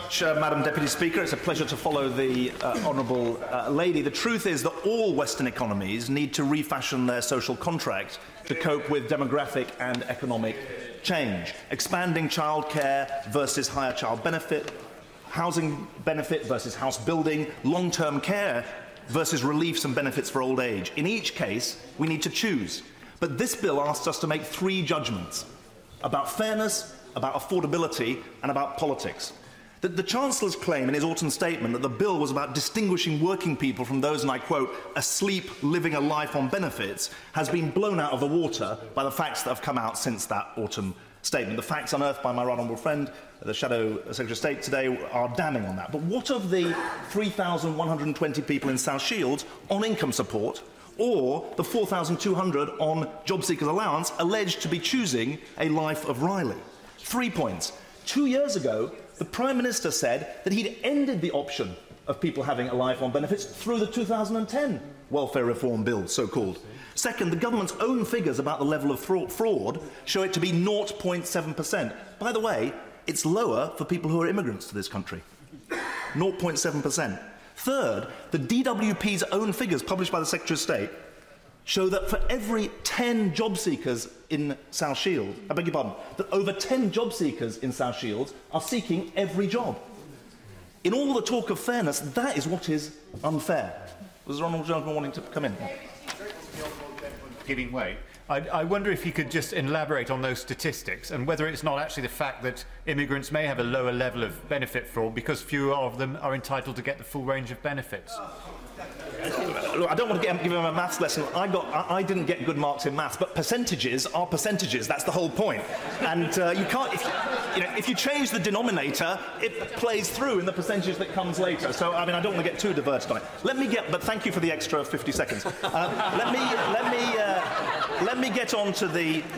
much, Madam Deputy Speaker. It's a pleasure to follow the honourable lady. The truth is that all Western economies need to refashion their social contract to cope with demographic and economic change. Expanding childcare versus higher child benefit, housing benefit versus house building, long-term care versus reliefs and benefits for old age. In each case, we need to choose. But this bill asks us to make three judgments about fairness, about affordability and about politics. The Chancellor's claim in his autumn statement that the bill was about distinguishing working people from those, and I quote, asleep living a life on benefits, has been blown out of the water by the facts that have come out since that autumn statement. The facts unearthed by my right honourable friend, the Shadow Secretary of State today, are damning on that. But what of the 3,120 people in South Shields on income support, or the 4,200 on job seekers allowance alleged to be choosing a life of Riley? 3 points. 2 years ago, the Prime Minister said that he'd ended the option of people having a life on benefits through the 2010 welfare reform bill, so-called. Second, the government's own figures about the level of fraud show it to be 0.7%. By the way, it's lower for people who are immigrants to this country. 0.7%. Third, the DWP's own figures published by the Secretary of State show that for every 10 job seekers in South Shields, I beg your pardon, that over 10 job seekers in South Shields are seeking every job. In all the talk of fairness, that is what is unfair. Was the honourable gentleman wanting to come in? Giving way. I wonder if you could just elaborate on those statistics and whether it's not actually the fact that immigrants may have a lower level of benefit fraud because fewer of them are entitled to get the full range of benefits. Look, I don't want to give him a maths lesson. I didn't get good marks in maths, but percentages are percentages. That's the whole point. And you can't, if you change the denominator, it plays through in the percentage that comes later. So, I mean, I don't want to get too diverted on it. But thank you for the extra 50 seconds. Let me get on to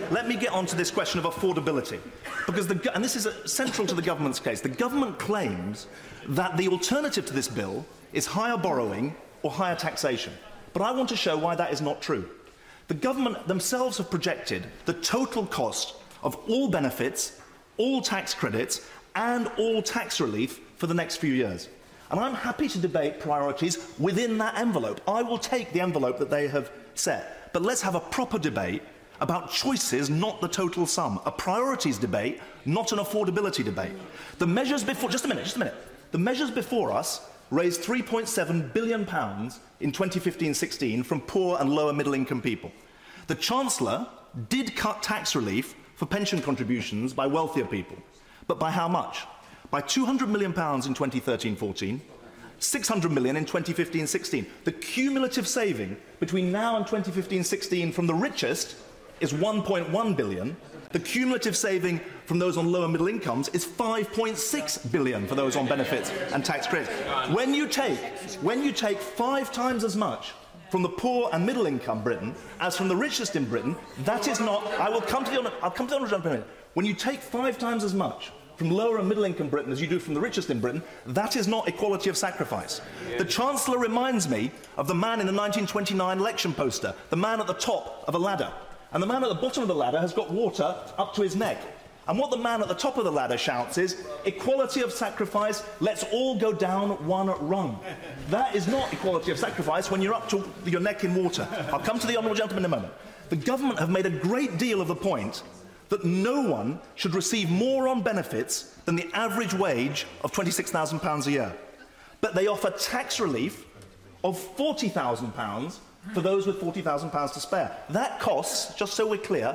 this question of affordability, because and this is central to the government's case. The government claims that the alternative to this bill is higher borrowing or higher taxation. But I want to show why that is not true. The government themselves have projected the total cost of all benefits, all tax credits, and all tax relief for the next few years. And I'm happy to debate priorities within that envelope. I will take the envelope that they have set. But let's have a proper debate about choices, not the total sum. A priorities debate, not an affordability debate. The measures before... Just a minute. The measures before us raised £3.7 billion in 2015-16 from poor and lower middle-income people. The Chancellor did cut tax relief for pension contributions by wealthier people. But by how much? By £200 million in 2013-14, £600 million in 2015-16. The cumulative saving between now and 2015-16 from the richest is £1.1 billion. The cumulative saving from those on lower middle incomes is £5.6 billion for those on benefits and tax credits. When you take 5 times as much from the poor and middle income Britain as from the richest in Britain, that is not... I'll come to the honourable gentleman in a minute. When you take 5 times as much from lower and middle income Britain as you do from the richest in Britain, that is not equality of sacrifice. The Chancellor reminds me of the man in the 1929 election poster, the man at the top of a ladder. And the man at the bottom of the ladder has got water up to his neck. And what the man at the top of the ladder shouts is, equality of sacrifice, let's all go down one rung. That is not equality of sacrifice when you're up to your neck in water. I'll come to the honourable gentleman in a moment. The government have made a great deal of the point that no one should receive more on benefits than the average wage of £26,000 a year. But they offer tax relief of £40,000 for those with £40,000 to spare. That costs, just so we're clear,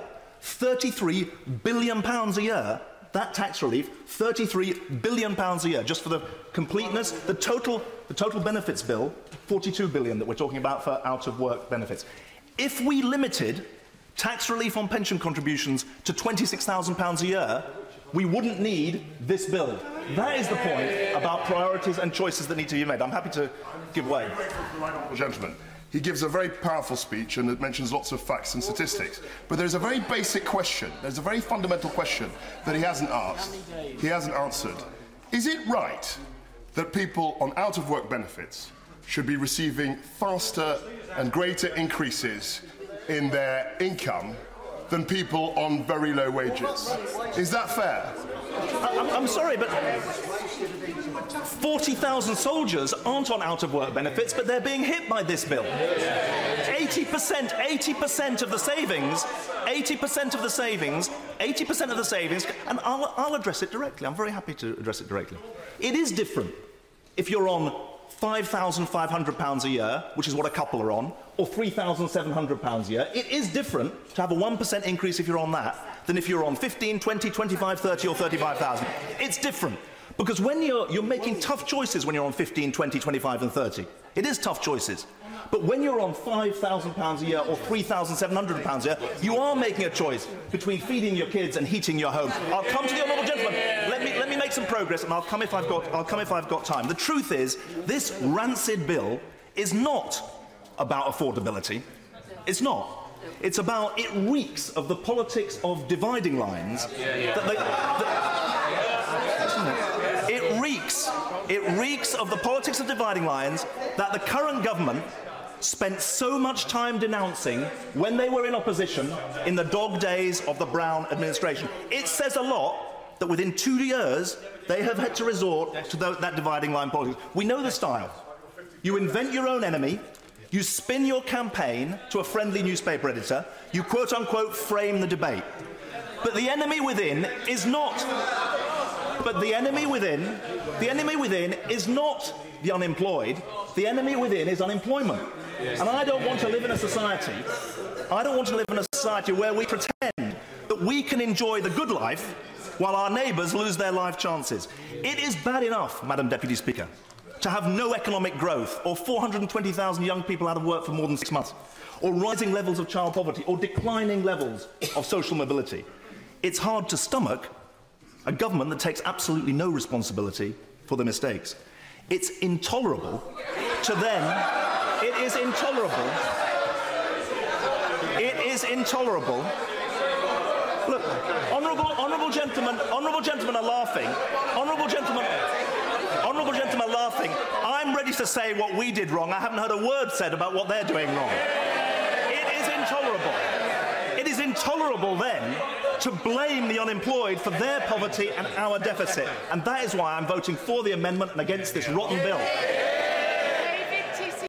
£33 billion a year. That tax relief, £33 billion a year. Just for the completeness, the total benefits bill, £42 billion that we're talking about for out-of-work benefits. If we limited tax relief on pension contributions to £26,000 a year, we wouldn't need this bill. That is the point about priorities and choices that need to be made. I'm happy to give way. Gentlemen. He gives a very powerful speech and it mentions lots of facts and statistics. But there's a very basic question, there's a very fundamental question that he hasn't asked, he hasn't answered. Is it right that people on out-of-work benefits should be receiving faster and greater increases in their income than people on very low wages? Is that fair? I'm sorry, but... 40,000 soldiers aren't on out-of-work benefits, but they're being hit by this bill. 80% of the savings, 80% of the savings, and I'll address it directly. I'm very happy to address it directly. It is different if you're on £5,500 a year, which is what a couple are on, or £3,700 a year. It is different to have a 1% increase if you're on that than if you're on 15, 20, 25, 30 or 35,000. It's different. Because when you're making tough choices when you're on 15, 20, 25 and 30. It is tough choices. But when you're on £5,000 a year or £3,700 a year, you are making a choice between feeding your kids and heating your home. I'll come to the honourable gentleman. Let me make some progress, and I'll come if I've got time. The truth is, this rancid bill is not about affordability. It's not. It's about, it reeks of the politics of dividing lines. It reeks of the politics of dividing lines that the current government spent so much time denouncing when they were in opposition in the dog days of the Brown administration. It says a lot that within 2 years they have had to resort to that dividing line politics. We know the style. You invent your own enemy, you spin your campaign to a friendly newspaper editor, you quote-unquote frame the debate. But the enemy within is not... But the enemy within is not the unemployed. The enemy within is unemployment. And I don't want to live in a society where we pretend that we can enjoy the good life while our neighbours lose their life chances. It is bad enough, Madam Deputy Speaker, to have no economic growth, or 420,000 young people out of work for more than 6 months, or rising levels of child poverty, or declining levels of social mobility. It's hard to stomach a government that takes absolutely no responsibility for the mistakes. It's intolerable to then... It is intolerable. It is intolerable. Look, honourable gentlemen are laughing. Honourable gentlemen are laughing. I'm ready to say what we did wrong. I haven't heard a word said about what they're doing wrong. It is intolerable. It is intolerable then to blame the unemployed for their poverty and our deficit. And that is why I'm voting for the amendment and against this rotten bill.